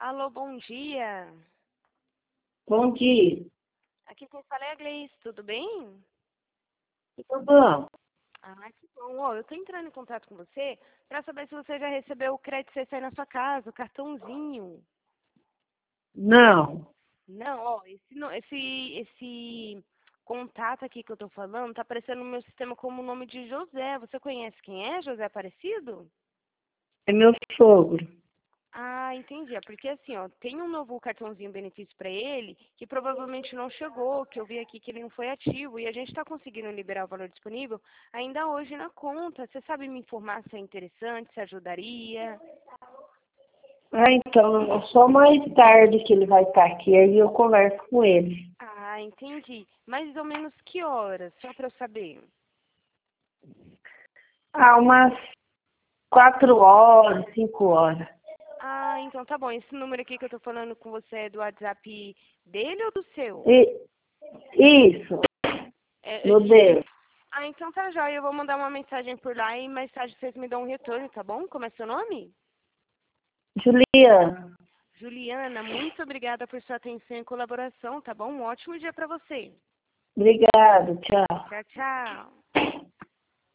Alô, bom dia. Bom dia. Aqui quem fala é a Gleice, tudo bem? Tudo bom? Ah, que bom. Ó, eu tô entrando em contato com você para saber se você já recebeu o crédito CC na sua casa, o cartãozinho. Não. Não, ó, esse contato aqui que eu tô falando tá aparecendo no meu sistema como o nome de José. Você conhece quem é José Aparecido? É meu sogro. Ah, entendi. É porque assim, ó, tem um novo cartãozinho benefício para ele que provavelmente não chegou, que eu vi aqui que ele não foi ativo e a gente está conseguindo liberar o valor disponível ainda hoje na conta. Você sabe me informar se é interessante, se ajudaria? Ah, então, é só mais tarde que ele vai estar aqui, aí eu converso com ele. Ah, entendi. Mais ou menos que horas, só para eu saber? Ah, umas 4 horas, 5 horas. Ah, então tá bom. Esse número aqui que eu tô falando com você é do WhatsApp dele ou do seu? E, isso, É, meu Deus. Ah, então tá jóia. Eu vou mandar uma mensagem por lá e mais tarde vocês me dão um retorno, tá bom? Como é seu nome? Juliana, Juliana, muito obrigada por sua atenção e colaboração, tá bom? Um ótimo dia para você. obrigado, tchau. Tchau, tchau.